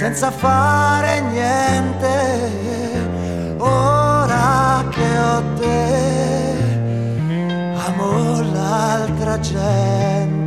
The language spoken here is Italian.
senza fare niente. Ora che ho te, amo l'altra gente.